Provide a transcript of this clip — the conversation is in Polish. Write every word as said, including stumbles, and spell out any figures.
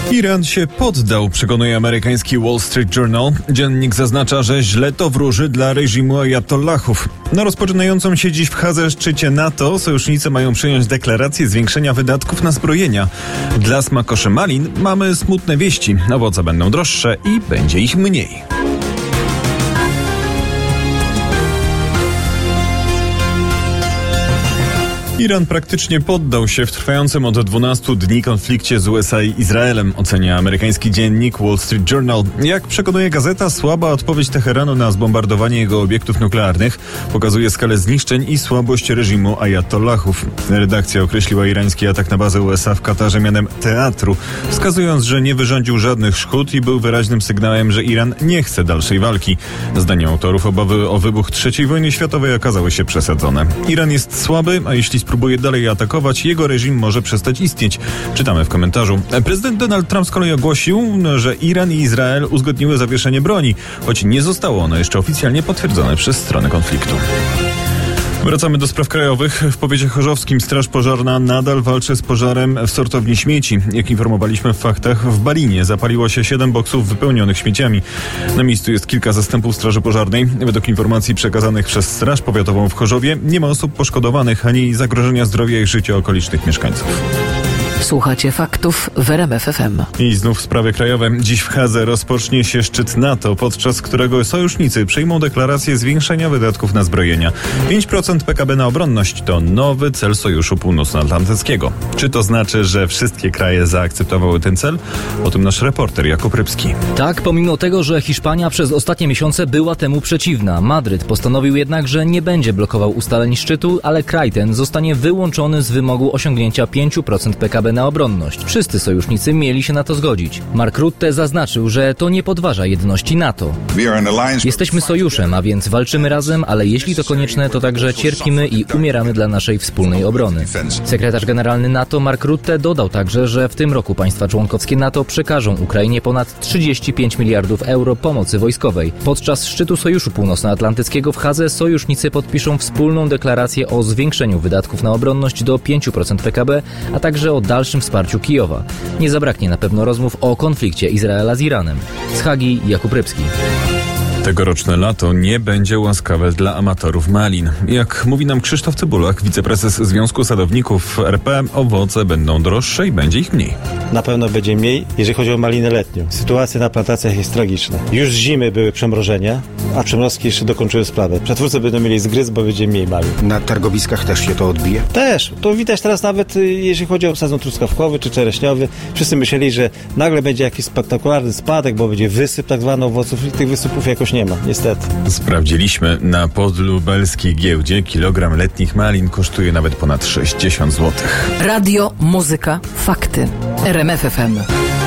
Iran się poddał, przekonuje amerykański Wall Street Journal. Dziennik zaznacza, że źle to wróży dla reżimu ajatollahów. Na rozpoczynającym się dziś w Hadze szczycie NATO sojusznicy mają przyjąć deklarację zwiększenia wydatków na zbrojenia. Dla smakoszy malin mamy smutne wieści. Owoce będą droższe i będzie ich mniej. Iran praktycznie poddał się w trwającym od dwunastu dni konflikcie z U S A i Izraelem, ocenia amerykański dziennik Wall Street Journal. Jak przekonuje gazeta, słaba odpowiedź Teheranu na zbombardowanie jego obiektów nuklearnych pokazuje skalę zniszczeń i słabość reżimu ajatollahów. Redakcja określiła irański atak na bazę U S A w Katarze mianem teatru, wskazując, że nie wyrządził żadnych szkód i był wyraźnym sygnałem, że Iran nie chce dalszej walki. Zdaniem autorów obawy o wybuch trzeciej wojny światowej okazały się przesadzone. Iran jest słaby, a jeśli próbuje dalej atakować, jego reżim może przestać istnieć. Czytamy w komentarzu. Prezydent Donald Trump z kolei ogłosił, że Iran i Izrael uzgodniły zawieszenie broni, choć nie zostało ono jeszcze oficjalnie potwierdzone przez stronę konfliktu. Wracamy do spraw krajowych. W powiecie chorzowskim Straż Pożarna nadal walczy z pożarem w sortowni śmieci. Jak informowaliśmy w faktach, w Balinie zapaliło się siedem boksów wypełnionych śmieciami. Na miejscu jest kilka zastępów Straży Pożarnej. Według informacji przekazanych przez Straż Powiatową w Chorzowie nie ma osób poszkodowanych ani zagrożenia zdrowia i życia okolicznych mieszkańców. Słuchacie faktów w R M F F M. I znów sprawy krajowe. Dziś w Hadze rozpocznie się szczyt NATO, podczas którego sojusznicy przyjmą deklarację zwiększenia wydatków na zbrojenia. pięć procent P K B na obronność to nowy cel Sojuszu Północnoatlantyckiego. Czy to znaczy, że wszystkie kraje zaakceptowały ten cel? O tym nasz reporter Jakub Rybski. Tak, pomimo tego, że Hiszpania przez ostatnie miesiące była temu przeciwna. Madryt postanowił jednak, że nie będzie blokował ustaleń szczytu, ale kraj ten zostanie wyłączony z wymogu osiągnięcia pięć procent P K B na obronność. Wszyscy sojusznicy mieli się na to zgodzić. Mark Rutte zaznaczył, że to nie podważa jedności NATO. Jesteśmy sojuszem, a więc walczymy razem, ale jeśli to konieczne, to także cierpimy i umieramy dla naszej wspólnej obrony. Sekretarz generalny NATO Mark Rutte dodał także, że w tym roku państwa członkowskie NATO przekażą Ukrainie ponad trzydzieści pięć miliardów euro pomocy wojskowej. Podczas szczytu Sojuszu Północnoatlantyckiego w Hadze sojusznicy podpiszą wspólną deklarację o zwiększeniu wydatków na obronność do pięć procent P K B, a także o dalszym wsparciu Kijowa. Nie zabraknie na pewno rozmów o konflikcie Izraela z Iranem. Z Hagi Jakub Rybski. Tegoroczne lato nie będzie łaskawe dla amatorów malin. Jak mówi nam Krzysztof Cybulak, wiceprezes Związku Sadowników R P, owoce będą droższe i będzie ich mniej. Na pewno będzie mniej, jeżeli chodzi o malinę letnią. Sytuacja na plantacjach jest tragiczna. Już z zimy były przemrożenia, a przemrozki jeszcze dokończyły sprawę. Przetwórcy będą mieli zgryz, bo będzie mniej malin. Na targowiskach też się to odbije? Też. To widać teraz nawet, jeżeli chodzi o sezon truskawkowy czy czereśniowy. Wszyscy myśleli, że nagle będzie jakiś spektakularny spadek, bo będzie wysyp tak zwany owoców i tych wysypów jakoś nie ma, niestety. Sprawdziliśmy. Na podlubelskiej giełdzie kilogram letnich malin kosztuje nawet ponad sześćdziesiąt złotych. Radio, muzyka, fakty. R M F F M.